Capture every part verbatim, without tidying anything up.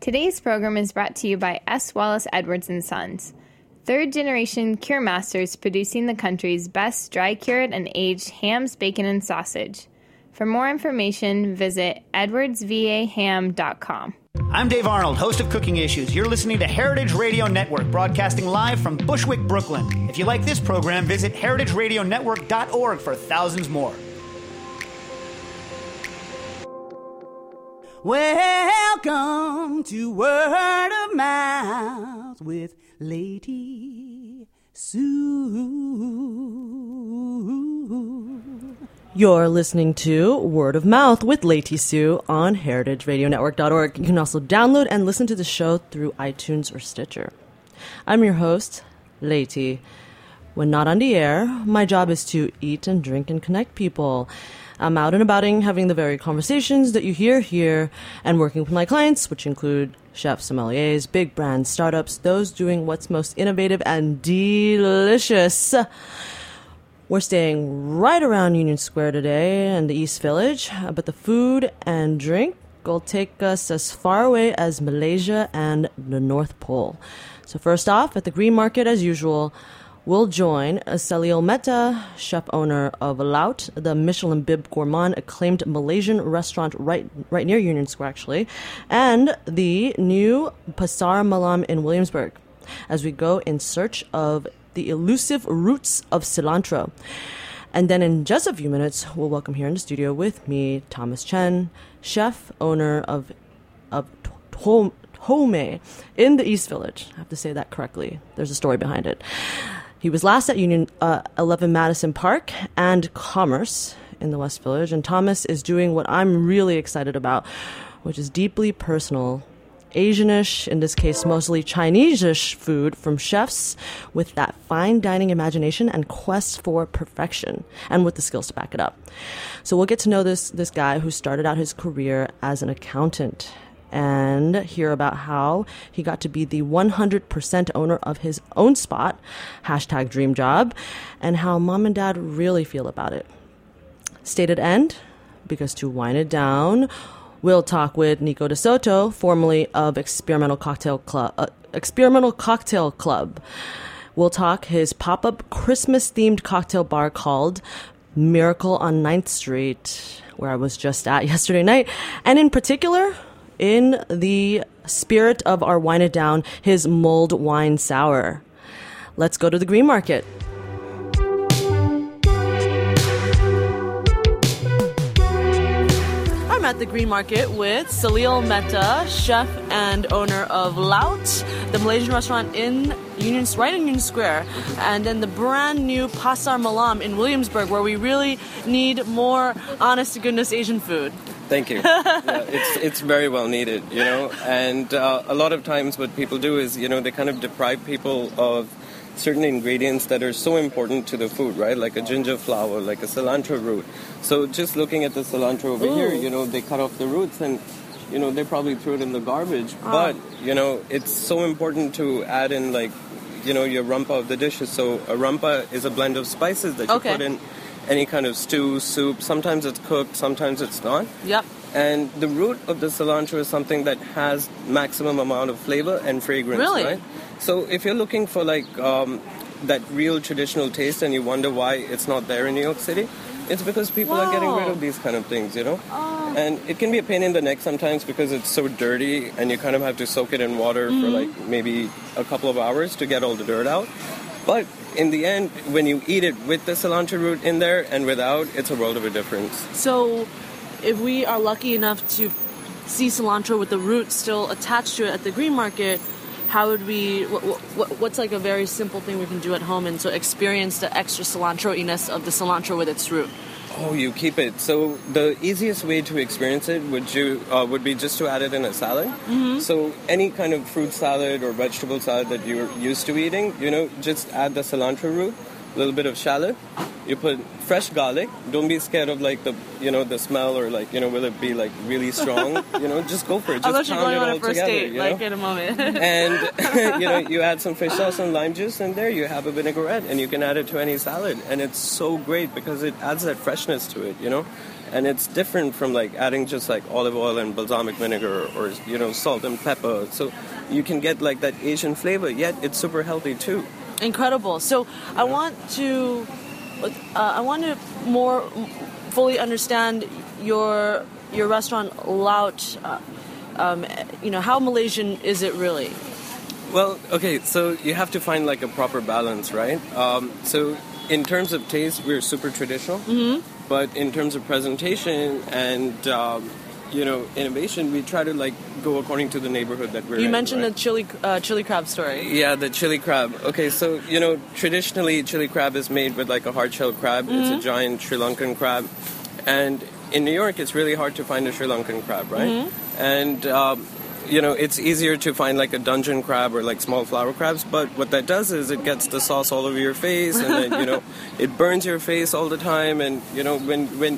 Today's program is brought to you by S. Wallace Edwards and Sons, third-generation cure masters producing the country's best dry-cured and aged hams, bacon, and sausage. For more information, visit edwards v a ham dot com. I'm Dave Arnold, host of Cooking Issues. You're listening to Heritage Radio Network, broadcasting live from Bushwick, Brooklyn. If you like this program, visit heritage radio network dot org for thousands more. Welcome to Word of Mouth with Lady Sue. You're listening to Word of Mouth with Lady Sue on heritage radio network dot org. You can also download and listen to the show through iTunes or Stitcher. I'm your host, Lady. When not on the air, my job is to eat and drink and connect people. I'm out and abouting, having the very conversations that you hear here, and working with my clients, which include chefs, sommeliers, big brands, startups, those doing what's most innovative and delicious. We're staying right around Union Square today in the East Village, but the food and drink will take us as far away as Malaysia and the North Pole. So first off, at the Green Market, as usual, we'll join Salil Mehta, chef owner of Laut, the Michelin Bib Gourmand acclaimed Malaysian restaurant right right near Union Square, actually, and the new Pasar Malam in Williamsburg, as we go in search of the elusive roots of cilantro. And then in just a few minutes, we'll welcome here in the studio with me, Thomas Chen, chef, owner of of Home Home in the East Village. I have to say that correctly. There's a story behind it. He was last at Union uh, eleven Madison Park and Commerce in the West Village, and Thomas is doing what I'm really excited about, which is deeply personal, Asianish, in this case mostly Chinese-ish food from chefs with that fine dining imagination and quest for perfection, and with the skills to back it up. So we'll get to know this this guy who started out his career as an accountant, and hear about how he got to be the one hundred percent owner of his own spot, hashtag dream job, and how mom and dad really feel about it. Stated end, because to wind it down, we'll talk with Nico De Soto, formerly of Experimental Cocktail Club. Uh, Experimental Cocktail Club. We'll talk his pop-up Christmas-themed cocktail bar called Miracle on ninth Street, where I was just at yesterday night, and in particular, in the spirit of our Wine It Down, his mulled wine sour. Let's go to the Green Market. I'm at the Green Market with Salil Mehta, chef and owner of Laut, the Malaysian restaurant in Union, right in Union Square, and then the brand new Pasar Malam in Williamsburg, where we really need more honest-to-goodness Asian food. Thank you. Yeah, it's it's very well needed, you know, and uh, a lot of times what people do is, you know, they kind of deprive people of certain ingredients that are so important to the food, right? Like a ginger flower, like a cilantro root. So just looking at the cilantro over Ooh. here, you know, they cut off the roots and, you know, they probably threw it in the garbage. Oh. But, you know, it's so important to add in, like, you know, your rumpa of the dishes. So a rumpa is a blend of spices that you okay. put in any kind of stew, soup. Sometimes it's cooked, sometimes it's not. Yep. And the root of the cilantro is something that has maximum amount of flavor and fragrance, really? Right? So if you're looking for like um, that real traditional taste and you wonder why it's not there in New York City, it's because people Whoa. are getting rid of these kind of things, you know? Oh. And it can be a pain in the neck sometimes because it's so dirty and you kind of have to soak it in water mm-hmm. for like maybe a couple of hours to get all the dirt out. But in the end, when you eat it with the cilantro root in there and without, it's a world of a difference. So if we are lucky enough to see cilantro with the root still attached to it at the Green Market, how would we, what, what, what's like a very simple thing we can do at home and so experience the extra cilantro-iness of the cilantro with its root? Oh, you keep it. So the easiest way to experience it would you uh, would be just to add it in a salad. Mm-hmm. So any kind of fruit salad or vegetable salad that you're used to eating, you know, just add the cilantro root, a little bit of shallot. You put fresh garlic. Don't be scared of like the, you know, the smell or like, you know, will it be like really strong? You know, just go for it. Just pound it all together. Date, you like know? in a moment. And you know, you add some fish sauce and lime juice, and there you have a vinaigrette, and you can add it to any salad, and it's so great because it adds that freshness to it, you know. and it's different from like adding just like olive oil and balsamic vinegar or, you know, salt and pepper. So you can get like that Asian flavor, yet it's super healthy too. Incredible. So I want to, uh, I want to more fully understand your your restaurant layout. Uh, um, you know, how Malaysian is it really? Well, okay, so you have to find like a proper balance, right? Um, so in terms of taste, we're super traditional, Mm-hmm. but in terms of presentation and um, you know, innovation, we try to like go according to the neighborhood that we're You in. mentioned right? the chili uh, chili crab story. Yeah, the chili crab. Okay, so, you know, traditionally chili crab is made with like a hard-shelled crab. Mm-hmm. It's a giant Sri Lankan crab. And in New York, it's really hard to find a Sri Lankan crab, right? Mm-hmm. And, um, you know, it's easier to find like a dungeon crab or like small flower crabs. But what that does is it gets the sauce all over your face and then, you know, it burns your face all the time. And, you know, when... when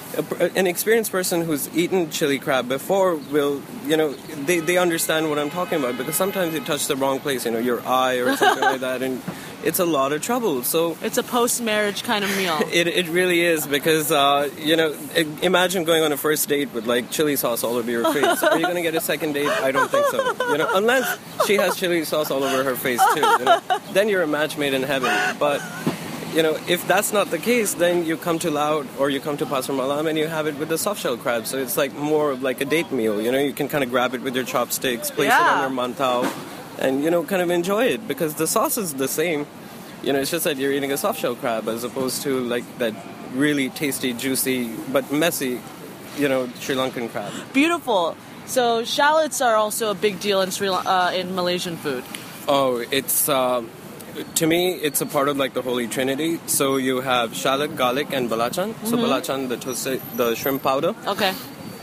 A, an experienced person who's eaten chili crab before will, you know, they, they understand what I'm talking about, because sometimes you touch the wrong place, you know, your eye or something like that, and it's a lot of trouble. So It's a post-marriage kind of meal. it it really is, because, uh, you know, imagine going on a first date with, like, chili sauce all over your face. Are you going to get a second date? I don't think so. You know, unless she has chili sauce all over her face, too. You know? Then you're a match made in heaven. But... You know, if that's not the case, then you come to Laut or you come to Pasar Malam and you have it with the soft-shell crab. So it's like more of like a date meal. You know, you can kind of grab it with your chopsticks, place Yeah. it on your mantao, and, you know, kind of enjoy it, because the sauce is the same. You know, it's just that you're eating a soft-shell crab as opposed to like that really tasty, juicy, but messy, you know, Sri Lankan crab. Beautiful. So shallots are also a big deal in Sri Lan- uh, in Malaysian food. Oh, it's... Um, To me, it's a part of like the Holy Trinity. So you have shallot, garlic, and belacan. So belacan, the toasted, the shrimp powder. Okay.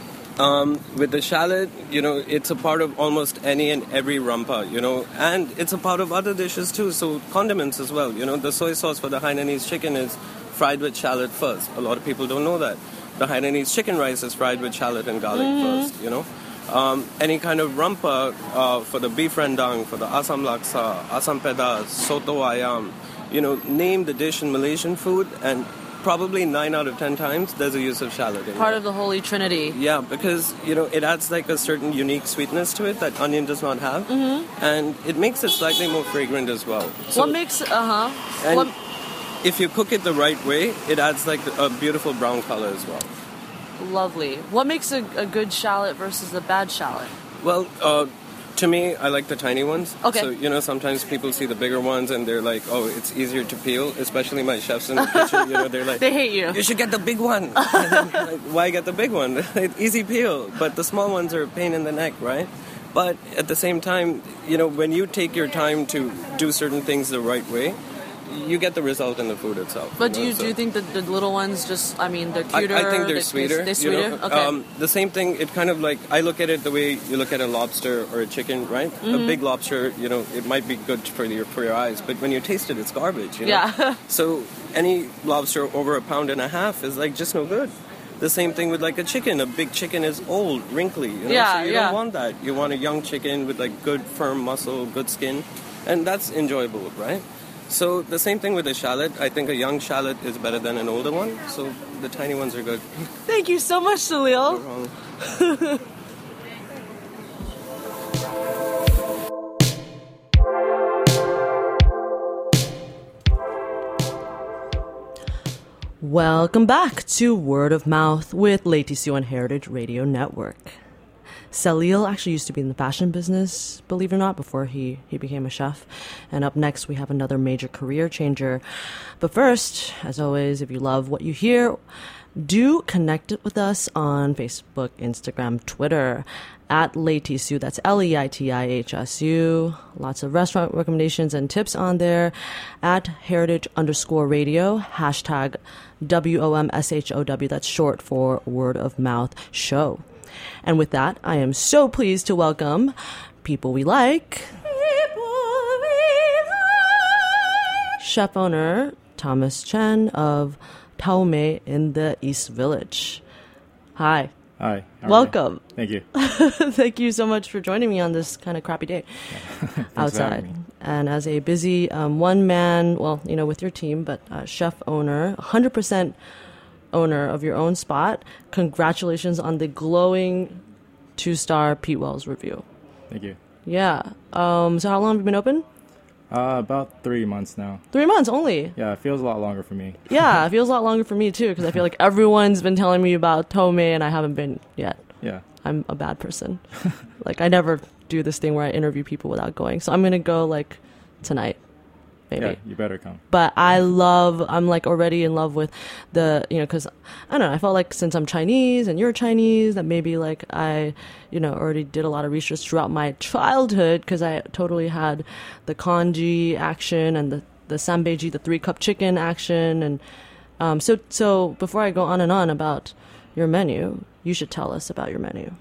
Um, with the shallot, you know, it's a part of almost any and every rampa, you know, and it's a part of other dishes too. So condiments as well. You know, the soy sauce for the Hainanese chicken is fried with shallot first. A lot of people don't know that. The Hainanese chicken rice is fried with shallot and garlic first. You know. Um, any kind of rampa uh, for the beef rendang, for the asam laksa, asam pedas, soto ayam, you know, name the dish in Malaysian food, and probably nine out of ten times there's a use of shallot in Part it. of the Holy Trinity. Yeah, because, you know, it adds like a certain unique sweetness to it that onion does not have, mm-hmm. and it makes it slightly more fragrant as well. So, What makes... Uh-huh. and What, if you cook it the right way, it adds like a beautiful brown color as well. lovely. What makes a, a good shallot versus a bad shallot? Well, uh, to me, I like the tiny ones. Okay. So, you know, sometimes people see the bigger ones and they're like, oh, it's easier to peel, especially my chefs in the kitchen. You know, they're like, They hate you. You should get the big one. And then, like, why get the big one? Easy peel. But the small ones are a pain in the neck, right? But at the same time, you know, when you take your time to do certain things the right way, you get the result in the food itself. But do know, you so- do you think that the little ones just? I mean, they're I, cuter. I think they're they, sweeter. They're you sweeter. know? Okay. Um, the same thing. It kind of like I look at it the way you look at a lobster or a chicken, right? Mm-hmm. A big lobster, you know, it might be good for your for your eyes, but when you taste it, it's garbage. You know? Yeah. So any lobster over a pound and a half is like just no good. The same thing with like a chicken. A big chicken is old, wrinkly. You know? Yeah, So you yeah. don't want that. You want a young chicken with like good, firm muscle, good skin, and that's enjoyable, right? So the same thing with the shallot. I think a young shallot is better than an older one. So the tiny ones are good. Thank you so much, Salil. Wrong. Welcome back to Word of Mouth with Leti Sue on Heritage Radio Network. Salil actually used to be in the fashion business, believe it or not, before he, he became a chef. And up next, we have another major career changer. But first, as always, if you love what you hear, do connect it with us on Facebook, Instagram, Twitter, at Leti Sue. That's L E I T I H S U. Lots of restaurant recommendations and tips on there. At heritage underscore radio, hashtag W O M S H O W. That's short for Word of Mouth Show. And with that, I am so pleased to welcome people we like. Chef owner Thomas Chen of Taume in the East Village. Hi. Hi. how are Welcome. you? Thank you. Thank you so much for joining me on this kind of crappy day Thanks for outside. having me. And as a busy um, one man, well, you know, with your team, but uh, chef owner, one hundred percent owner of your own spot. Congratulations on the glowing two-star Pete Wells review. Thank you. Yeah. Um, so how long have you been open? Uh, about three months now. Three months only? Yeah, it feels a lot longer for me. Yeah, it feels a lot longer for me, too, because I feel like everyone's been telling me about Tome, and I haven't been yet. Yeah. I'm a bad person. Like, I never do this thing where I interview people without going. So I'm going to go, like, tonight. Maybe. Yeah, you better come. But I love, I'm like already in love with the, you know, because I don't know, I felt like since I'm Chinese and you're Chinese, that maybe like I, you know, already did a lot of research throughout my childhood because I totally had the congee action and the, the sambeji, the three cup chicken action. And um, so, so before I go on and on about your menu, you should tell us about your menu.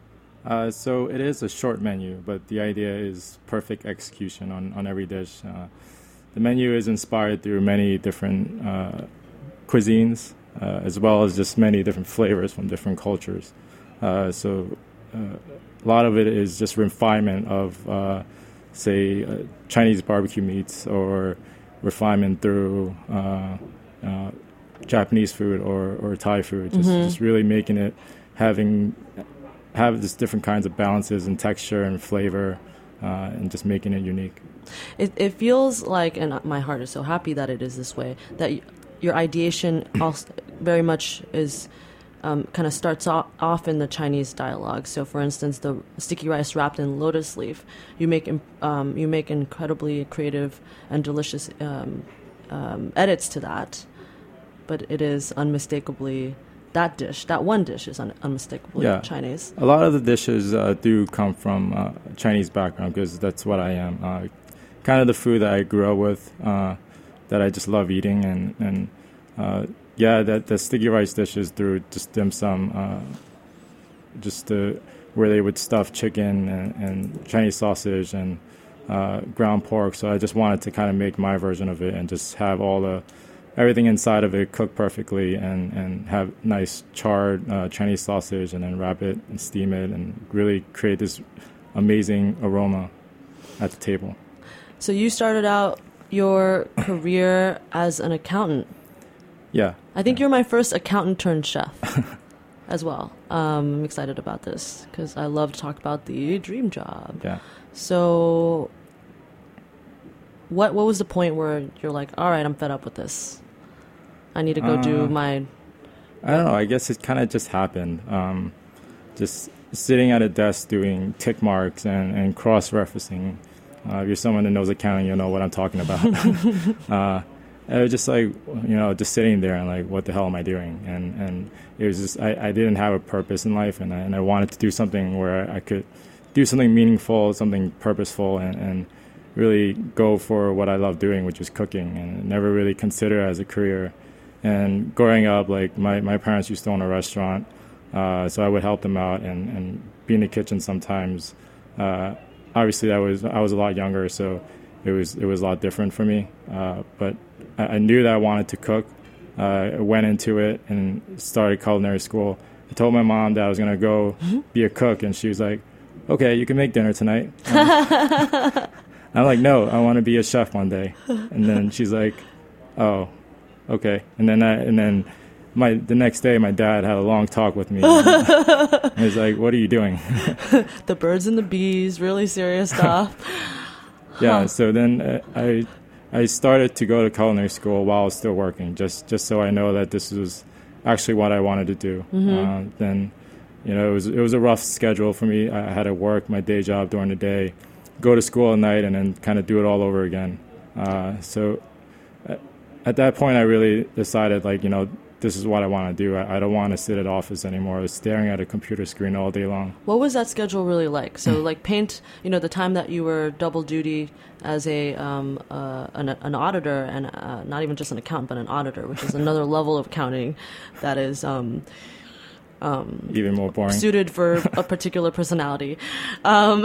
Uh, so it is a short menu, but the idea is perfect execution on, on every dish. Uh, The menu is inspired through many different uh, cuisines, uh, as well as just many different flavors from different cultures. Uh, so uh, a lot of it is just refinement of, uh, say, uh, Chinese barbecue meats, or refinement through uh, uh, Japanese food or, or Thai food. Just, mm-hmm. just really making it, having have just different kinds of balances and texture and flavor, uh, and just making it unique. It, it feels like, and my heart is so happy that it is this way, that y- your ideation also very much is um, kind of starts off, off in the Chinese dialogue. So, for instance, the sticky rice wrapped in lotus leaf, you make um, you make incredibly creative and delicious um, um, edits to that, but it is unmistakably that dish. That one dish is un- unmistakably yeah. Chinese. A lot of the dishes uh, do come from uh, Chinese background because that's what I am. Uh, kind of the food that I grew up with, uh, that I just love eating, and and uh, yeah, that the sticky rice dishes through just dim sum, uh, just the, where they would stuff chicken and, and Chinese sausage and uh, ground pork. So I just wanted to kind of make my version of it and just have all the everything inside of it cooked perfectly, and, and have nice charred uh, Chinese sausage, and then wrap it and steam it and really create this amazing aroma at the table. So you started out your career as an accountant. Yeah. I think yeah. you're my first accountant turned chef as well. Um, I'm excited about this because I love to talk about the dream job. Yeah. So what what was the point where you're like, all right, I'm fed up with this. I need to go uh, do my... I don't know. I guess it kind of just happened. Um, just sitting at a desk doing tick marks and, and cross-referencing. Uh, if you're someone that knows accounting, you'll know what I'm talking about. uh, it was just like, you know, just sitting there and like, what the hell am I doing? And and it was just, I, I didn't have a purpose in life, and I, and I wanted to do something where I could do something meaningful, something purposeful, and, and really go for what I love doing, which is cooking, and never really consider it as a career. And growing up, like my, my parents used to own a restaurant, uh, so I would help them out and, and be in the kitchen sometimes. Uh, obviously, I was I was a lot younger, so it was it was a lot different for me. Uh, but I, I knew that I wanted to cook. Uh, I went into it and started culinary school. I told my mom that I was going to go be a cook, and she was like, "Okay, you can make dinner tonight." Um, I'm like, "No, I want to be a chef one day." And then she's like, "Oh, okay." And then I, and then my the next day, my dad had a long talk with me. And he's like, "What are you doing?" The birds and the bees, really serious stuff. Yeah. Huh. So then uh, I I started to go to culinary school while I was still working, just just so I know that this was actually what I wanted to do. Mm-hmm. Uh, then, you know, it was it was a rough schedule for me. I had to work my day job during the day, go to school at night, and then kind of do it all over again. Uh, so at that point, I really decided, like, you know, this is what I want to do. I, I don't want to sit at office anymore. I was staring at a computer screen all day long. What was that schedule really like? So, like, paint, you know, the time that you were double duty as a um, uh, an, an auditor, and uh, not even just an accountant, but an auditor, which is another level of accounting that is um, um, even more boring, suited for a particular personality. Um,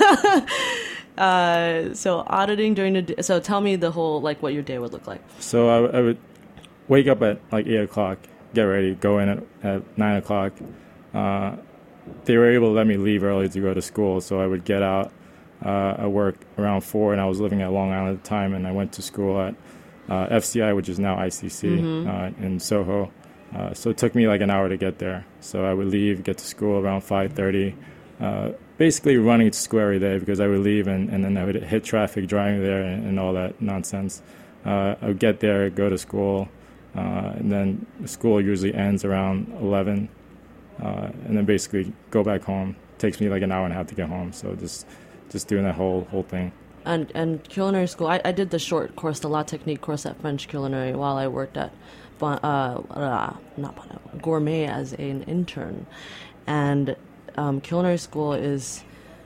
uh, so, auditing during the day. So, tell me the whole, like, what your day would look like. So, I, I would wake up at like eight o'clock, get ready, go in at, at nine o'clock. Uh, they were able to let me leave early to go to school, so I would get out uh, at work around four, and I was living at Long Island at the time, and I went to school at uh, F C I, which is now I C C, mm-hmm. uh, in Soho. Uh, so it took me like an hour to get there. So I would leave, get to school around five thirty, uh, basically running to school every day because I would leave and, and then I would hit traffic driving there and, and all that nonsense. Uh, I would get there, go to school, uh, and then school usually ends around eleven, uh, and then basically go back home. Takes me like an hour and a half to get home. So just just doing that whole whole thing. And and culinary school, I, I did the short course, the La Technique course at French Culinary while I worked at bon, uh, uh, not bon, Gourmet as an intern. And um, culinary school is,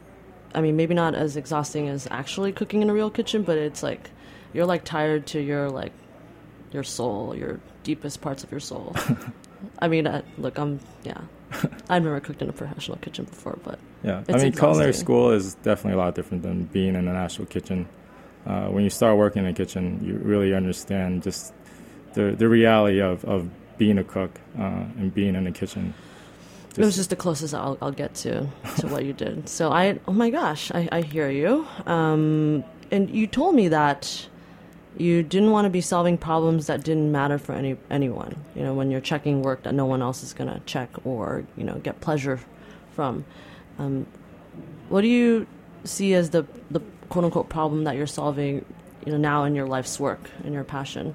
I mean, maybe not as exhausting as actually cooking in a real kitchen, but it's like, you're like tired to your like, your soul, your deepest parts of your soul. I mean, uh, look, I'm, yeah. I've never cooked in a professional kitchen before, but yeah, it's I mean, exhausting. Culinary school is definitely a lot different than being in an actual kitchen. Uh, when you start working in a kitchen, you really understand just the the reality of, of being a cook uh, and being in a kitchen. Just it was just the closest I'll, I'll get to to what you did. So I, oh my gosh, I, I hear you. Um, and you told me that you didn't want to be solving problems that didn't matter for any anyone. You know, when you're checking work that no one else is going to check or, you know, get pleasure from. Um, what do you see as the, the quote-unquote problem that you're solving, you know, now in your life's work, in your passion?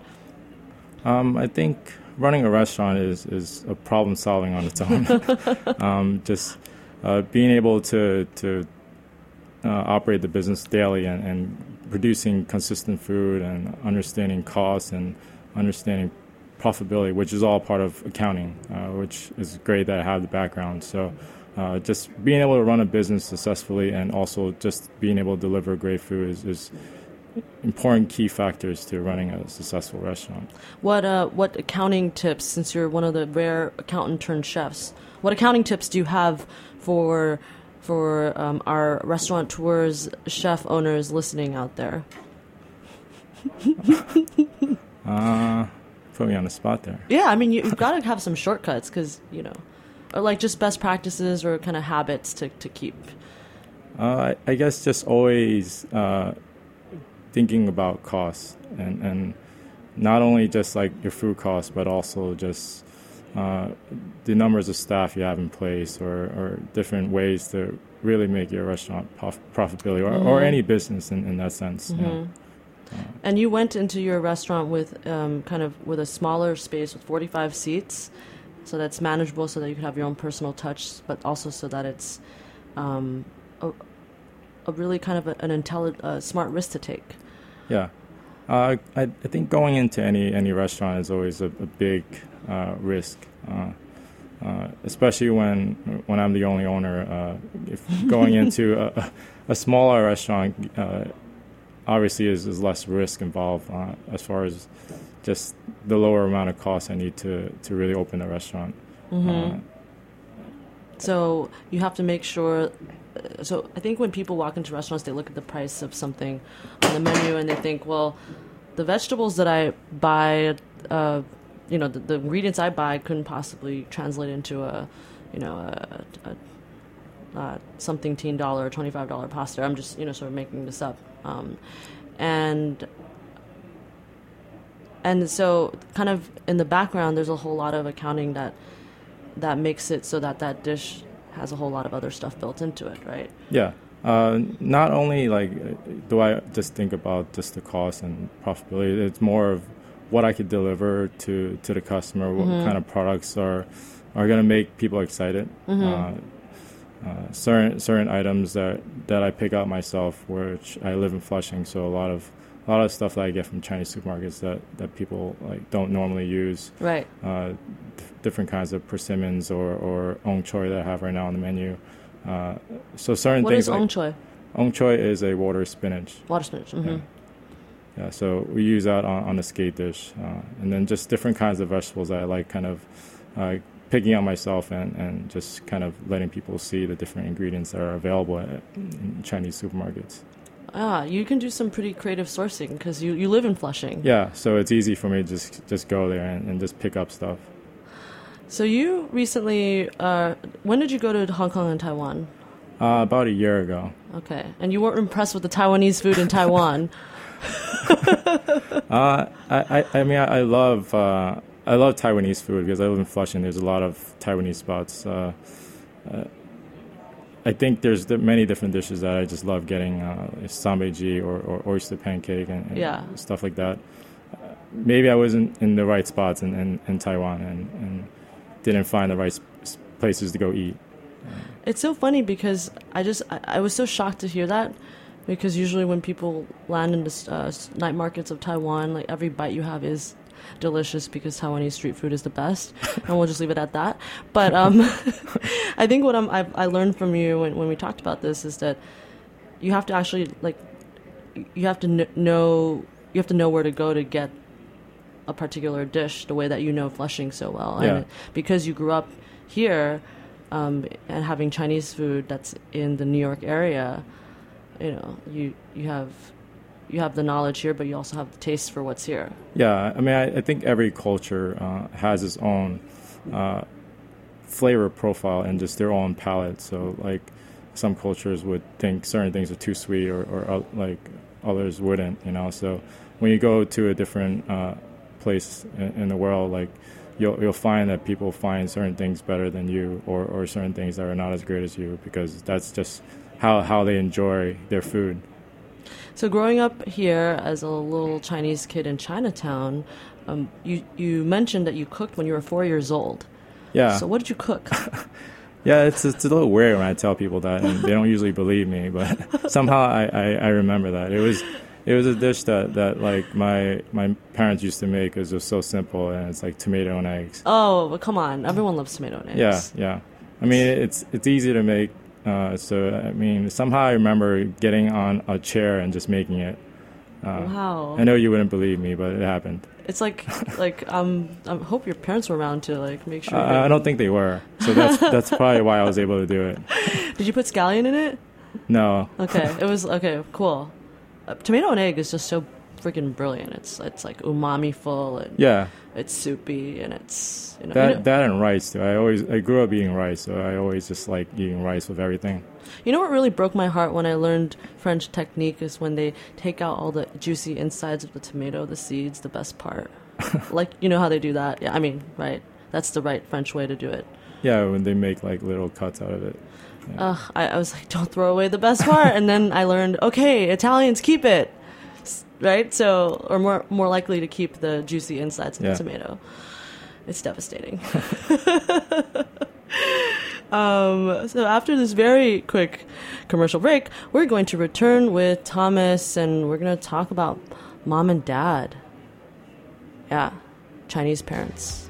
Um, I think running a restaurant is, is a problem solving on its own. um, just uh, being able to, to uh, operate the business daily and, and producing consistent food and understanding costs and understanding profitability, which is all part of accounting, uh, which is great that I have the background. So uh, just being able to run a business successfully and also just being able to deliver great food is, is important key factors to running a successful restaurant. What uh, what accounting tips, since you're one of the rare accountant turned chefs, what accounting tips do you have for for um, our restaurateurs, chef owners listening out there? uh, put me on the spot there. Yeah, I mean, you, you've got to have some shortcuts because, you know, or like just best practices or kind of habits to, to keep. Uh, I, I guess just always uh, thinking about costs and, and not only just like your food costs, but also just Uh, the numbers of staff you have in place or, or different ways to really make your restaurant prof- profitability or, mm-hmm. or any business in, in that sense. Mm-hmm. You know? uh, and you went into your restaurant with um, kind of with a smaller space with forty-five seats, so that's manageable so that you can have your own personal touch, but also so that it's um, a, a really kind of a, an intelligent, uh, smart risk to take. Yeah. Uh, I, I think going into any, any restaurant is always a, a big uh, risk, uh, uh, especially when when I'm the only owner. Uh, if going into a, a smaller restaurant, uh, obviously is, is less risk involved uh, as far as just the lower amount of costs I need to, to really open a restaurant. Mm-hmm. Uh, so you have to make sure. So I think when people walk into restaurants, they look at the price of something on the menu and they think, well, the vegetables that I buy, uh, you know, the, the ingredients I buy couldn't possibly translate into a, you know, a, a, a something teen dollar or twenty-five dollar pasta. I'm just, you know, sort of making this up. Um, and and so kind of in the background, there's a whole lot of accounting that that makes it so that that dish has a whole lot of other stuff built into it, right? Yeah. Uh, not only like do I just think about just the cost and profitability, it's more of what I could deliver to, to the customer, what mm-hmm. kind of products are are going to make people excited. Mm-hmm. Uh, uh, certain certain items that, that I pick out myself, which I live in Flushing, so a lot of a lot of stuff that I get from Chinese supermarkets that, that people like don't normally use. Right. Uh, d- different kinds of persimmons or or ong choy that I have right now on the menu. Uh, so certain what things. What is like, ong choy? Ong choy is a water spinach. Water spinach. Mm-hmm. Yeah. yeah. So we use that on, on a skate dish, uh, and then just different kinds of vegetables that I like, kind of uh, picking out myself and, and just kind of letting people see the different ingredients that are available at, in Chinese supermarkets. Ah, you can do some pretty creative sourcing because you, you live in Flushing. Yeah, so it's easy for me to just just go there and, and just pick up stuff. So you recently, uh, when did you go to Hong Kong and Taiwan? Uh, about a year ago. Okay, and you weren't impressed with the Taiwanese food in Taiwan? uh, I, I, I mean, I, I love uh, I love Taiwanese food because I live in Flushing. There's a lot of Taiwanese spots. Uh, uh, I think there's the many different dishes that I just love getting, uh, sambaiji or, or oyster pancake and, and Yeah. stuff like that. Uh, maybe I wasn't in the right spots in, in, in Taiwan and, and didn't find the right sp- places to go eat. It's so funny because I just I, I was so shocked to hear that, because usually when people land in the uh, night markets of Taiwan, like every bite you have is delicious because Taiwanese street food is the best, and we'll just leave it at that. But um, I think what I'm, I've, I learned from you when, when we talked about this is that you have to actually like you have to kn- know you have to know where to go to get a particular dish the way that you know Flushing so well. Yeah. And because you grew up here um, and having Chinese food that's in the New York area, you know, you you have you have the knowledge here, but you also have the taste for what's here. Yeah, I mean, I, I think every culture uh, has its own uh, flavor profile and just their own palate. So, like, some cultures would think certain things are too sweet, or, or uh, like others wouldn't. You know, so when you go to a different uh, place in, in the world, like you'll you'll find that people find certain things better than you, or, or certain things that are not as great as you, because that's just how how they enjoy their food. So growing up here as a little Chinese kid in Chinatown, um, you you mentioned that you cooked when you were four years old. Yeah. So what did you cook? Yeah, it's it's a little weird when I tell people that, and they don't usually believe me. But somehow I, I, I remember that it was it was a dish that, that like my my parents used to make. It was so simple, and it's like tomato and eggs. Oh, but come on, everyone loves tomato and eggs. Yeah, yeah. I mean, it's it's easy to make. Uh, so, I mean, somehow I remember getting on a chair and just making it. Uh, Wow. I know you wouldn't believe me, but it happened. It's like, like um, I hope your parents were around to like make sure. Uh, I don't think they were. So that's that's probably why I was able to do it. Did you put scallion in it? No. Okay, it was okay. Cool. Uh, tomato and egg is just so freaking brilliant. It's it's like umami full, and Yeah. it's soupy, and it's you know, That you know that and rice too. I always I grew up eating rice, so I always just like eating rice with everything. You know what really broke my heart when I learned French technique is when they take out all the juicy insides of the tomato, the seeds, the best part. Like, you know how they do that? Yeah, I mean, right. That's the right French way to do it. Yeah, when they make like little cuts out of it. Yeah. Uh, I, I was like, don't throw away the best part. And then I learned, okay, Italians keep it. S- Right? So, or more more likely to keep the juicy insides of Yeah. the tomato. It's devastating. Um, so after this very quick commercial break, we're going to return with Thomas, and we're going to talk about mom and dad. Yeah, Chinese parents.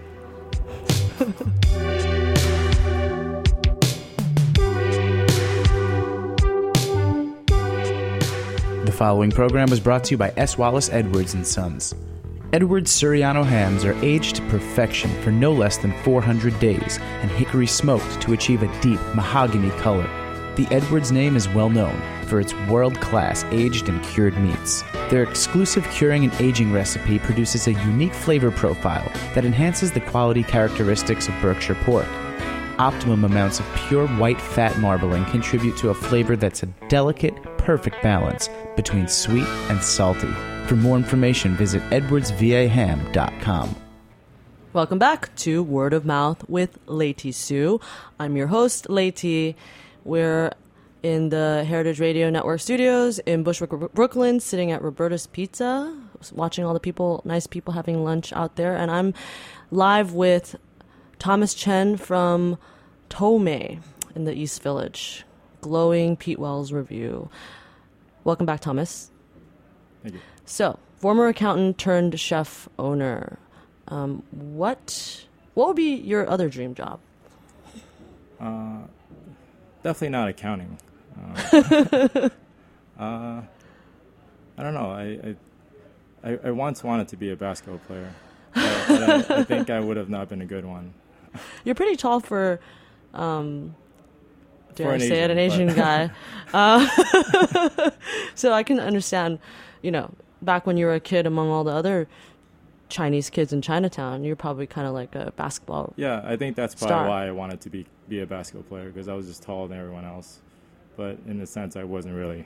The following program was brought to you by S. Wallace Edwards and Sons. Edwards Suriano hams are aged to perfection for no less than four hundred days and hickory smoked to achieve a deep mahogany color. The Edwards name is well known for its world-class aged and cured meats. Their exclusive curing and aging recipe produces a unique flavor profile that enhances the quality characteristics of Berkshire pork. Optimum amounts of pure white fat marbling contribute to a flavor that's a delicate, perfect balance between sweet and salty. For more information, visit edwards v a ham dot com. Welcome back to Word of Mouth with Lei-T Sue. I'm your host, Lei-T. We're in the Heritage Radio Network studios in Bushwick, Brooklyn, sitting at Roberta's Pizza, watching all the people, nice people having lunch out there. And I'm live with Thomas Chen from Tomei in the East Village. Glowing Pete Wells review. Welcome back, Thomas. Thank you. So, former accountant turned chef owner. Um, what what would be your other dream job? Uh, definitely not accounting. Uh, uh, I don't know. I, I I I once wanted to be a basketball player, but, but I, I think I would have not been a good one. You're pretty tall for, um, dare For I an say it, an Asian, Asian guy. Uh, so I can understand, you know, back when you were a kid among all the other Chinese kids in Chinatown, you're probably kind of like a basketball. Yeah, I think that's probably Star. why I wanted to be, be a basketball player, because I was just taller than everyone else. But in a sense, I wasn't really.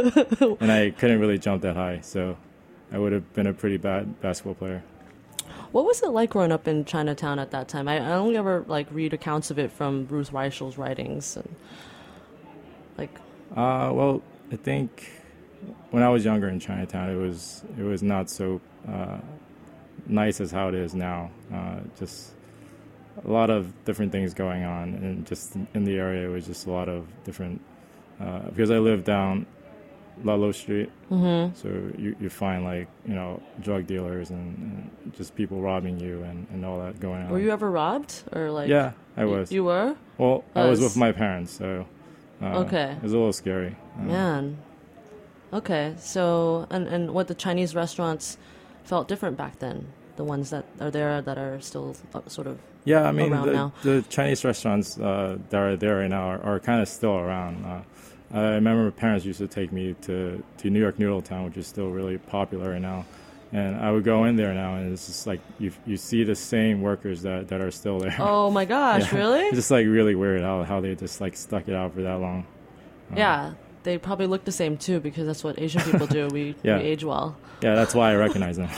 And I couldn't really jump that high, so I would have been a pretty bad basketball player. What was it like growing up in Chinatown at that time? I, I only ever like read accounts of it from Ruth Reichel's writings, and like. Uh, well, I think when I was younger in Chinatown, it was it was not so uh, nice as how it is now. Uh, just a lot of different things going on, and just in the area, it was just a lot of different. Uh, because I lived down Lalo Street, mm-hmm. so you, you find like you know drug dealers and, and just people robbing you and, and all that going on. Were you ever robbed or like? Yeah, I was. You were? Well, I was with my parents, so uh, okay, it was a little scary. Uh, Man, okay. So and and what the Chinese restaurants felt different back then? The ones that are there that are still sort of yeah, I mean around the, now. the Chinese restaurants uh, that are there right now are, are kind of still around. Uh, I remember my parents used to take me to, to New York Noodle Town, which is still really popular right now. And I would go in there now, and it's just like you you see the same workers that, that are still there. Oh, my gosh, yeah. really? It's just like really weird how, how they just like stuck it out for that long. Um, yeah, they probably look the same too because that's what Asian people do. We, yeah. we age well. Yeah, that's why I recognize them.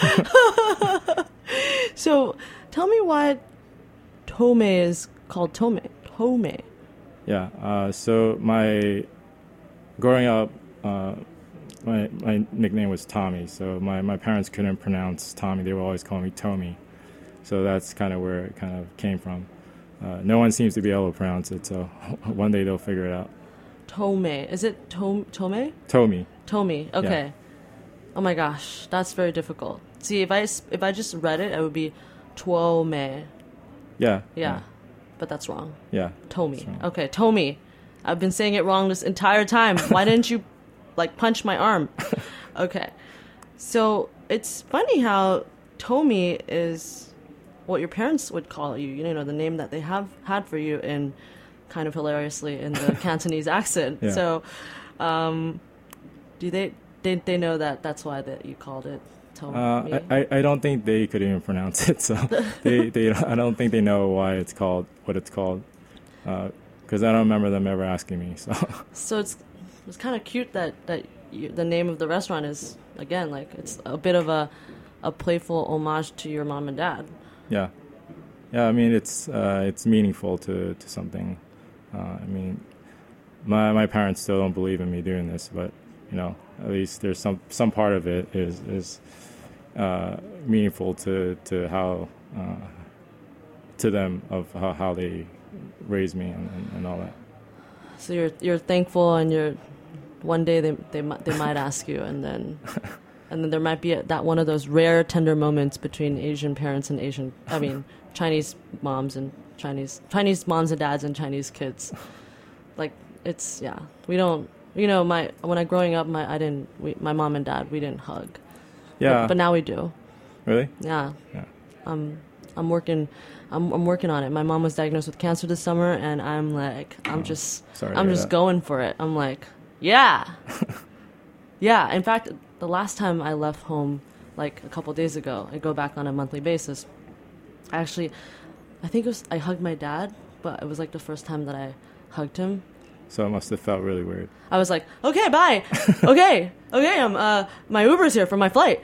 So tell me why Tome is called Tome. Tome. Yeah, uh, so my... Growing up, uh, my my nickname was Tommy, so my, my parents couldn't pronounce Tommy. They would always call me Tommy. So that's kind of where it kind of came from. Uh, no one seems to be able to pronounce it, so one day they'll figure it out. Tome. Is it Tome? Tome? Tommy. Tommy. Okay. Yeah. Oh my gosh, that's very difficult. See, if I, if I just read it, it would be Tuome. Yeah. Yeah. Yeah. But that's wrong. Yeah. Tommy. Okay, Tommy. I've been saying it wrong this entire time. Why didn't you, like, punch my arm? Okay. So it's funny how Tommy is what your parents would call you. You know, the name that they have had for you in kind of hilariously in the Cantonese accent. Yeah. So um, do they, they, they know that that's why that you called it Tommy? Uh, I, I don't think they could even pronounce it, so they, they I don't think they know why it's called what it's called. Uh, Because I don't remember them ever asking me. So, so it's it's kind of cute that that you, the name of the restaurant is again like it's a bit of a a playful homage to your mom and dad. Yeah, yeah. I mean, it's uh, it's meaningful to to something. Uh, I mean, my my parents still don't believe in me doing this, but you know, at least there's some some part of it is is uh, meaningful to to how uh, to them of how, how they raised me and, and, and all that. So you're you're thankful, and you're one day they they might they might ask you, and then and then there might be a, that one of those rare tender moments between Asian parents and Asian I mean Chinese moms and Chinese Chinese moms and dads and Chinese kids. Like it's yeah we don't you know my when I growing up my I didn't we, my mom and dad we didn't hug. Yeah. But, but now we do. Really? Yeah. Yeah. Um, I'm working. I'm, I'm working on it. My mom was diagnosed with cancer this summer, and I'm like, I'm Oh, just, sorry to I'm hear just that. going for it. I'm like, yeah, yeah. In fact, the last time I left home, like a couple days ago, I go back on a monthly basis. I actually, I think it was I hugged my dad, but it was like the first time that I hugged him. So it must have felt really weird. I was like, okay, bye, okay, okay. I'm uh, my Uber's here for my flight.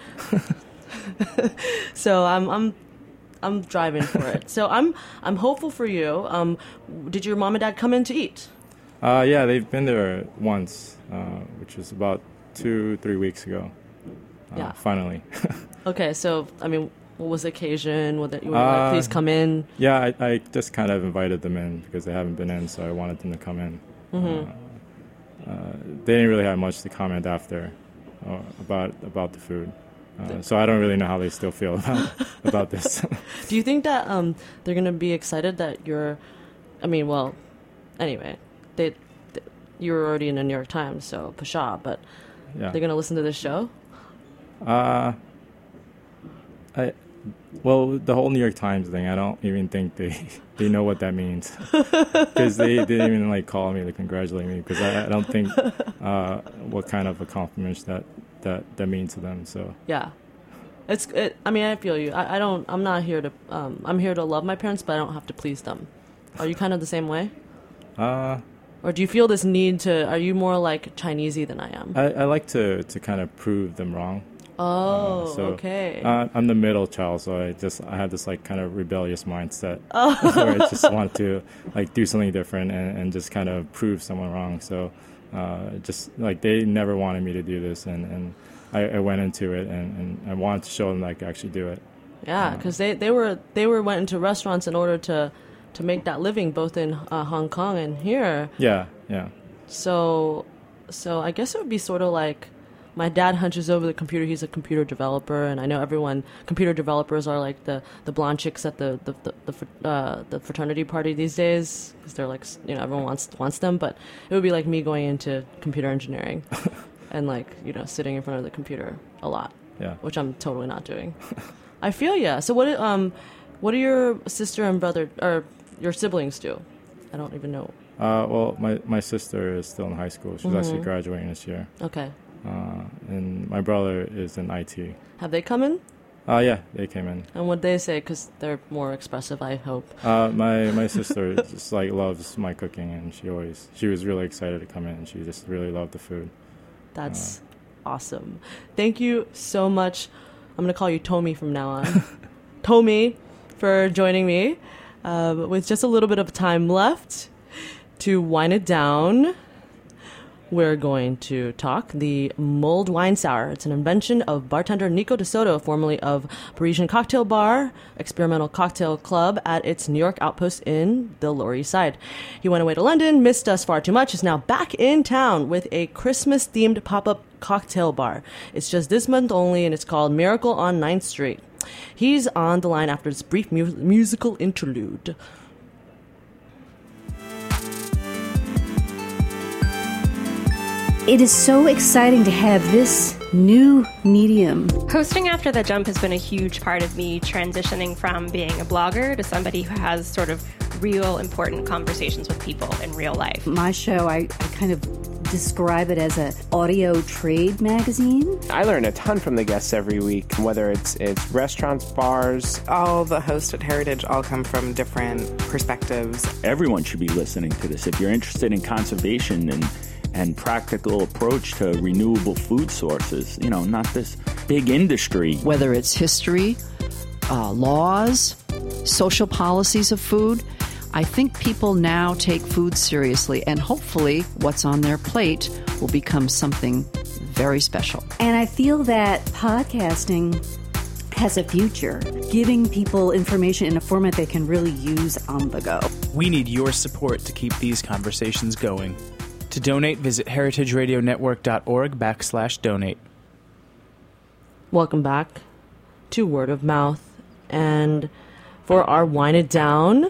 So I'm I'm. I'm driving for it. So I'm I'm hopeful for you. Um, did your mom and dad come in to eat? Uh, yeah, they've been there once, uh, which was about two, three weeks ago. Uh, Yeah. Finally. Okay, so I mean, what was the occasion? Was it, you were Uh, like, please come in? Yeah, I, I just kind of invited them in because they haven't been in, so I wanted them to come in. Mm-hmm. Uh, uh, they didn't really have much to comment after uh, about about the food. Uh, so I don't really know how they still feel about, about this. Do you think that um, they're gonna be excited that you're? I mean, well, anyway, they, they you were already in the New York Times, so pshaw. But Yeah. they're gonna listen to this show. Uh, I, well, the whole New York Times thing, I don't even think they, they know what that means. Because they, they didn't even, like, call me to congratulate me, because I, I don't think uh, what kind of accomplishments that, that, that means to them, so. Yeah. It's. It, I mean, I feel you. I, I don't. I'm not here to. Um, I'm here to love my parents, but I don't have to please them. Are you kind of the same way? Uh, Or do you feel this need to? Are you more like Chinesey than I am? I, I like to, to kind of prove them wrong. Oh, uh, so, okay. Uh, I'm the middle child, so I just I have this like kind of rebellious mindset oh. where I just want to like do something different and, and just kind of prove someone wrong. So uh, just like they never wanted me to do this, and, and I, I went into it and, and I wanted to show them that I could actually do it. Yeah, because they, they were they were went into restaurants in order to to make that living, both in uh, Hong Kong and here. Yeah, yeah. So so I guess it would be sort of like. My dad hunches over the computer. He's a computer developer, and I know everyone. Computer developers are like the, the blonde chicks at the the the, the, uh, the fraternity party these days, because they're like, you know, everyone wants wants them. But it would be like me going into computer engineering, and like, you know, sitting in front of the computer a lot. Yeah. Which I'm totally not doing. I feel yeah. So what um, what do your sister and brother or your siblings do? I don't even know. Uh, well, my my sister is still in high school. She's mm-hmm. actually graduating this year. Okay. Uh, and my brother is in I T. Have they come in? Uh, yeah, they came in. And what they say? Because they're more expressive, I hope. Uh, my my sister just like loves my cooking, and she always she was really excited to come in, and she just really loved the food. That's uh, awesome. Thank you so much. I'm gonna call you Tommy from now on. Tommy, for joining me. Uh, with just a little bit of time left to wind it down. We're going to talk the mulled wine sour. It's an invention of bartender Nico De Soto, formerly of Parisian Cocktail Bar, Experimental Cocktail Club at its New York outpost in the Lower East Side. He went away to London, missed us far too much, is now back in town with a Christmas-themed pop-up cocktail bar. It's just this month only, and it's called Miracle on ninth Street. He's on the line after this brief mu- musical interlude. It is so exciting to have this new medium. Hosting After the Jump has been a huge part of me transitioning from being a blogger to somebody who has sort of real important conversations with people in real life. My show, I, I kind of describe it as an audio trade magazine. I learn a ton from the guests every week, whether it's it's restaurants, bars. All the hosts at Heritage all come from different perspectives. Everyone should be listening to this. If you're interested in conservation and and practical approach to renewable food sources, you know, not this big industry. Whether it's history, uh, laws, social policies of food, I think people now take food seriously, and hopefully what's on their plate will become something very special. And I feel that podcasting has a future, giving people information in a format they can really use on the go. We need your support to keep these conversations going. To donate, visit heritageradionetwork.org backslash donate. Welcome back to Word of Mouth. And for our Wine It Down,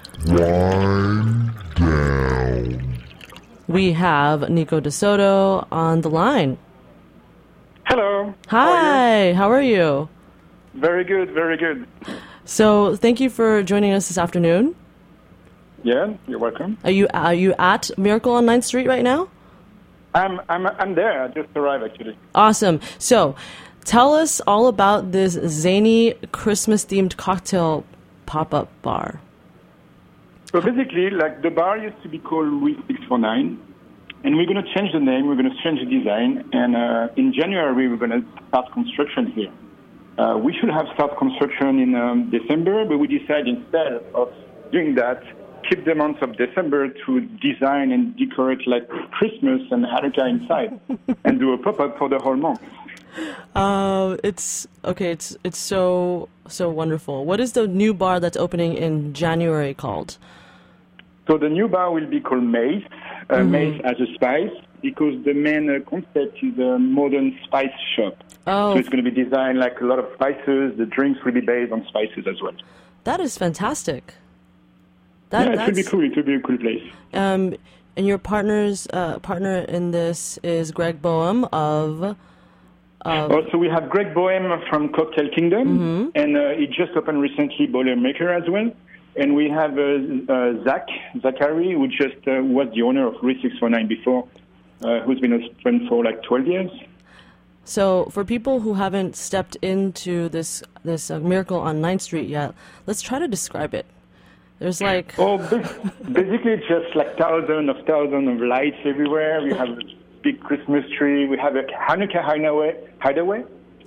Wine Down, we have Nico De Soto on the line. Hello. Hi. How are you? How are you? Very good, very good. So thank you for joining us this afternoon. Yeah, you're welcome. Are you are you at Miracle on ninth Street right now? I'm I'm I'm there. I just arrived actually. Awesome. So, tell us all about this zany Christmas-themed cocktail pop-up bar. So basically, like the bar used to be called Louis six forty-nine, and we're going to change the name. We're going to change the design, and uh, in January we're going to start construction here. Uh, we should have start construction in um, December, but we decided instead of doing that, keep the month of December to design and decorate like Christmas and Hanukkah inside and do a pop-up for the whole month. Uh, it's okay. It's it's so so wonderful. What is the new bar that's opening in January called? So the new bar will be called Mace, uh, mm-hmm. Mace as a spice, because the main uh, concept is a modern spice shop. Oh. So it's going to be designed like a lot of spices. The drinks will be based on spices as well. That is fantastic. That, yeah, it should be cool. It should be a cool place. Um, and your partner's uh, partner in this is Greg Boehm of. of also, we have Greg Boehm from Cocktail Kingdom, mm-hmm. and uh, he just opened recently Boilermaker as well. And we have uh, uh, Zach Zachary, who just uh, was the owner of Louis six forty-nine before, uh, who's been a friend for like twelve years. So, for people who haven't stepped into this this uh, Miracle on ninth Street yet, let's try to describe it. There's like... Oh, basically it's just like thousands of thousands of lights everywhere. We have a big Christmas tree. We have a Hanukkah hideaway. hideaway.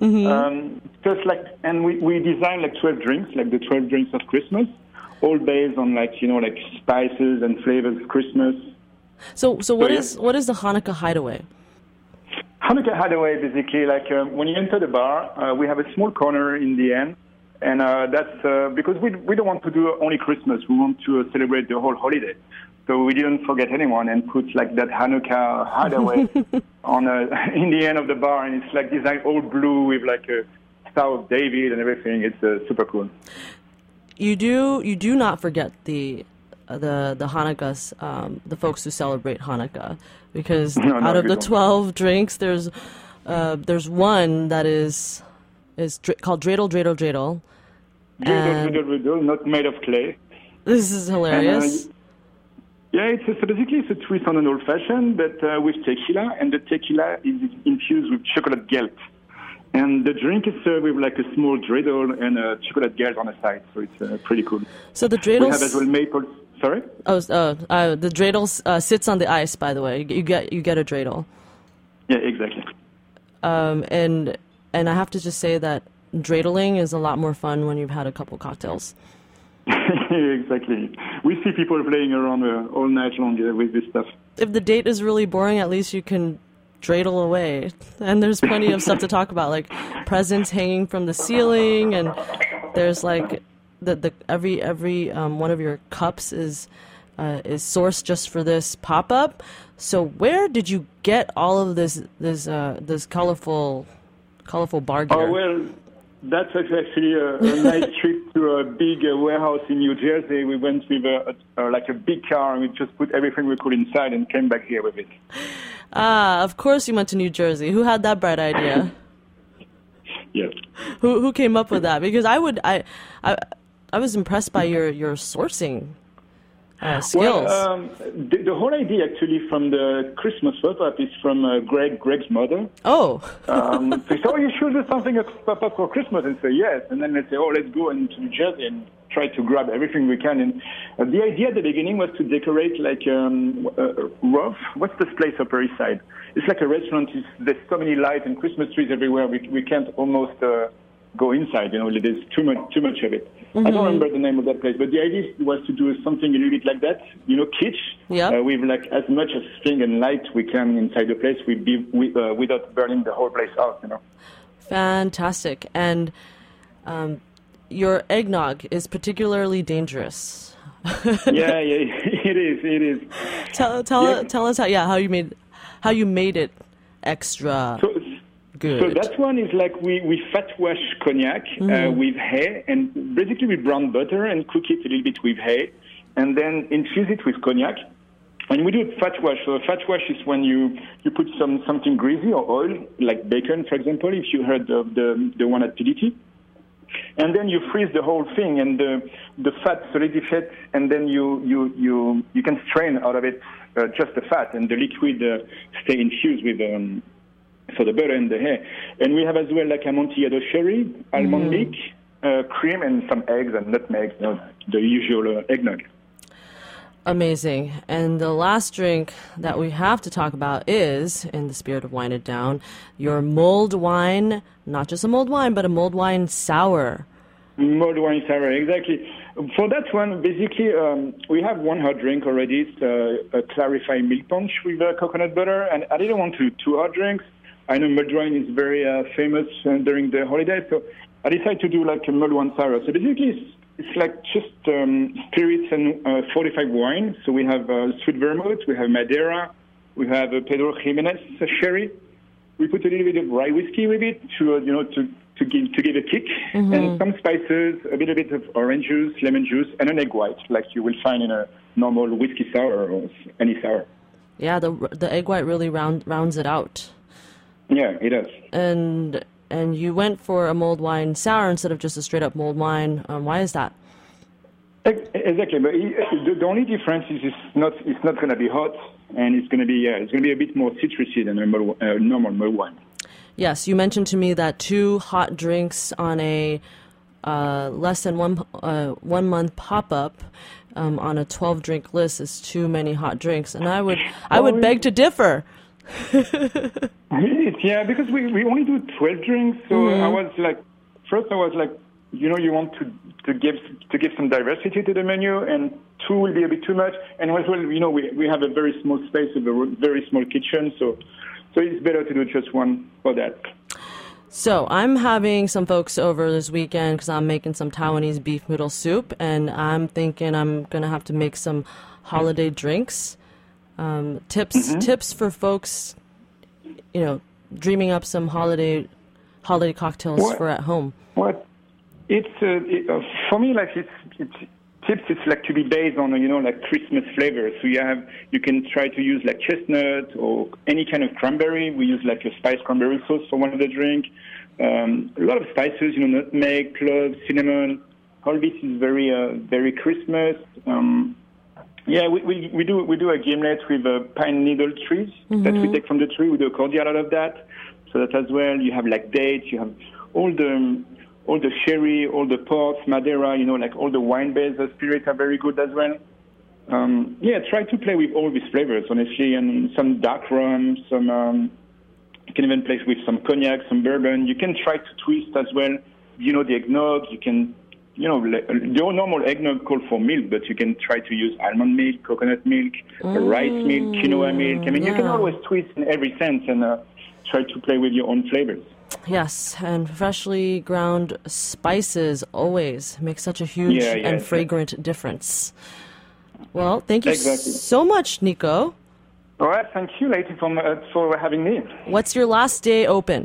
Mm-hmm. Um, just like, and we, we designed like twelve drinks, like the twelve drinks of Christmas, all based on like, you know, like spices and flavors of Christmas. So, so what So, is what is the Hanukkah Hideaway? Hanukkah Hideaway, basically, like um, when you enter the bar, uh, we have a small corner in the end. And uh, that's uh, because we we don't want to do only Christmas. We want to uh, celebrate the whole holiday. So we didn't forget anyone and put like that Hanukkah hideaway on uh, in the end of the bar, and it's like designed all blue with like a Star of David and everything. It's uh, super cool. You do you do not forget the uh, the the Hanukkahs, um, the folks who celebrate Hanukkah, because No, no, out of we the don't. twelve drinks, there's uh, there's one that is is dr- called Dreidel Dreidel Dreidel. Dreidel, And- dreidel, dreidel, not made of clay. This is hilarious. And, uh, yeah, it's a, so basically it's a twist on an old fashioned, but uh, with tequila, and the tequila is infused with chocolate gelt. And the drink is served with like a small dreidel and a chocolate gelt on the side, so it's uh, pretty cool. So the We have dreidels. as well maple. Sorry. Oh, uh, uh, the dreidel uh, sits on the ice. By the way, you, you get you get a dreidel. Yeah, exactly. Um, and and I have to just say that dreidling is a lot more fun when you've had a couple cocktails. Exactly. We see people playing around uh, all night long uh, with this stuff. If the date is really boring, at least you can dreidel away. And there's plenty of stuff to talk about, like presents hanging from the ceiling, and there's like the the every every um, one of your cups is uh, is sourced just for this pop up. So where did you get all of this this uh, this colorful colorful bar gear? Oh, well, that's actually a, a nice trip to a big uh, warehouse in New Jersey. We went with a, a, a, like a big car, and we just put everything we could inside and came back here with it. Ah, of course you went to New Jersey. Who had that bright idea? Yes. Who who came up with that? Because I would I I, I was impressed by your your sourcing uh, skills. Well, um, the, the whole idea actually from the Christmas pop-up is from uh, Greg, Greg's mother. Oh. um, so she said, oh, you should do something a pop-up for Christmas, and say yes. And then they say, oh, let's go into New Jersey and try to grab everything we can. And uh, the idea at the beginning was to decorate like um, uh, Rough. What's this place Upper East Side? It's like a restaurant. It's, there's so many lights and Christmas trees everywhere. We we can't almost uh, go inside. You know, there's too much too much of it. Mm-hmm. I don't remember the name of that place, but the idea was to do something a little bit like that. You know, kitsch. Yeah. Uh, with like as much as string and light we can inside the place. We be we, uh, without burning the whole place out. You know. Fantastic. And um, your eggnog is particularly dangerous. yeah, yeah, it is. It is. Tell tell Yeah. tell us how yeah how you made how you made it extra So, good. So that one is like we, we fat wash cognac uh, Mhm. with hay, and basically we brown butter and cook it a little bit with hay, and then infuse it with cognac. And we do a fat wash. So a fat wash is when you, you put some something greasy or oil, like bacon, for example, if you heard of the, the one at P D T. And then you freeze the whole thing, and the, the fat solidifies, and then you, you, you, you can strain out of it uh, just the fat, and the liquid uh, stay infused with um, so the butter and the hair. And we have as well like Amontillado sherry, almond Mm. milk, uh, cream, and some eggs and nutmeg, you know, the usual uh, eggnog. Amazing. And the last drink that we have to talk about is, in the spirit of Wine It Down, your mulled wine, not just a mulled wine, but a mulled wine sour. Mulled wine sour, exactly. For that one, basically, um, we have one hot drink already. It's uh, a clarified milk punch with uh, coconut butter, and I didn't want to do two hot drinks. I know mulled wine is very uh, famous uh, during the holidays, so I decided to do like a mulled wine sour. So basically, it's, it's like just um, spirits and uh, fortified wine. So we have uh, sweet vermouth, we have Madeira, we have uh, Pedro Jimenez uh, sherry. We put a little bit of rye whiskey with it to uh, you know to to give to give a kick, Mhm. and some spices, a little bit of orange juice, lemon juice, and an egg white, like you will find in a normal whiskey sour or any sour. Yeah, the the egg white really round, rounds it out. Yeah, it does. And and you went for a mulled wine sour instead of just a straight up mulled wine. Um, why is that? Ex- Exactly, but it, the, the only difference is it's not it's not going to be hot, and it's going to be yeah, it's going to be a bit more citrusy than a mulled, uh, normal mulled wine. Yes, you mentioned to me that two hot drinks on a uh, less than one uh, one month pop up um, on a twelve drink list is too many hot drinks, and I would I would Oh, beg to differ. Yeah, because we, we only do twelve drinks, so Mm-hmm. I was like, first I was like, you know, you want to, to give to give some diversity to the menu, and two will be a bit too much. And as well, you know, we, we have a very small space with a very small kitchen, so so it's better to do just one for that. So I'm having some folks over this weekend because I'm making some Taiwanese beef noodle soup, and I'm thinking I'm going to have to make some holiday drinks. Um, tips Mm-hmm. tips for folks, you know, dreaming up some holiday holiday cocktails What? for at home. What? It's uh, it, uh, for me like it's, it's tips. It's like to be based on you know like Christmas flavors. So you have you can try to use like chestnut or any kind of cranberry. We use like a spiced cranberry sauce for one of the drink. Um, a lot of spices, you know, nutmeg, cloves, cinnamon. All this is very uh, very Christmas. Um, yeah, we, we we do we do a gimlet with uh, pine needle trees Mm-hmm. that we take from the tree. We do a cordial out of that. So that as well, you have like dates. You have all the all the sherry, all the ports, Madeira, you know, like all the wine-based spirits are very good as well. Um, yeah, try to play with all these flavors, honestly, and some dark rum, some, um, you can even play with some cognac, some bourbon. You can try to twist as well, you know, the eggnog. You can, you know, the normal eggnog call for milk, but you can try to use almond milk, coconut milk, mm, rice milk, quinoa milk. I mean, yeah. You can always twist in every sense and uh, try to play with your own flavors. Yes, and freshly ground spices always make such a huge Yeah, yeah, and yeah. fragrant difference. Well, thank you Exactly. so much, Nico. All right, thank you, lady, for, uh, for having me. What's your last day open?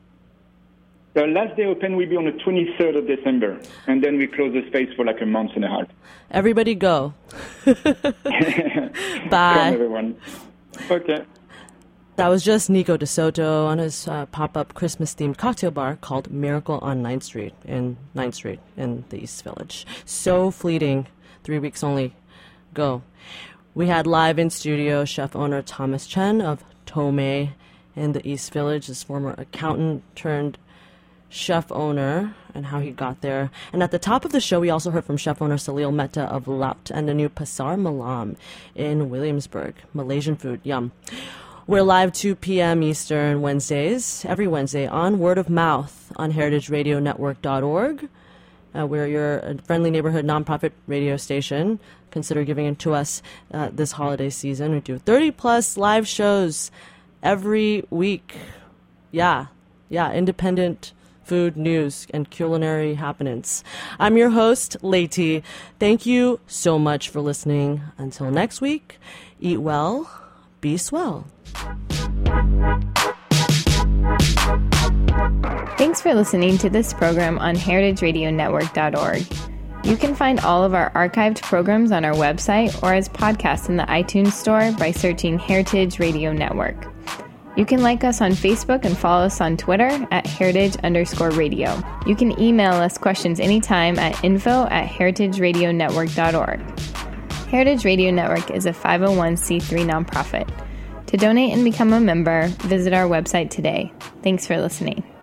The last day open will be on the twenty-third of December, and then we close the space for like a month and a half. Everybody go. Bye. Come, everyone. Okay. That was just Nico DeSoto on his uh, pop-up Christmas-themed cocktail bar called Miracle on ninth Street in ninth Street in the East Village. So fleeting. Three weeks only. Go. We had live in studio chef owner Thomas Chen of Tomei in the East Village, his former accountant turned chef owner and how he got there. And at the top of the show, we also heard from chef owner Salil Mehta of Laut and the new Pasar Malam in Williamsburg. Malaysian food, yum. We're live two p.m. Eastern Wednesdays, every Wednesday on Word of Mouth on heritage radio network dot org. Uh, we're your friendly neighborhood nonprofit radio station. Consider giving it to us uh, this holiday season. We do thirty plus live shows every week. Yeah, yeah, independent food news and culinary happenings. I'm your host, Leti. Thank you so much for listening. Until next week, eat well, be swell. Thanks for listening to this program on heritage radio network dot org. You can find all of our archived programs on our website or as podcasts in the iTunes Store by searching Heritage Radio Network. You can like us on Facebook and follow us on Twitter at heritage underscore radio. You can email us questions anytime at info at heritage radio network dot org. Heritage Radio Network is a five oh one c three nonprofit. To donate and become a member, visit our website today. Thanks for listening.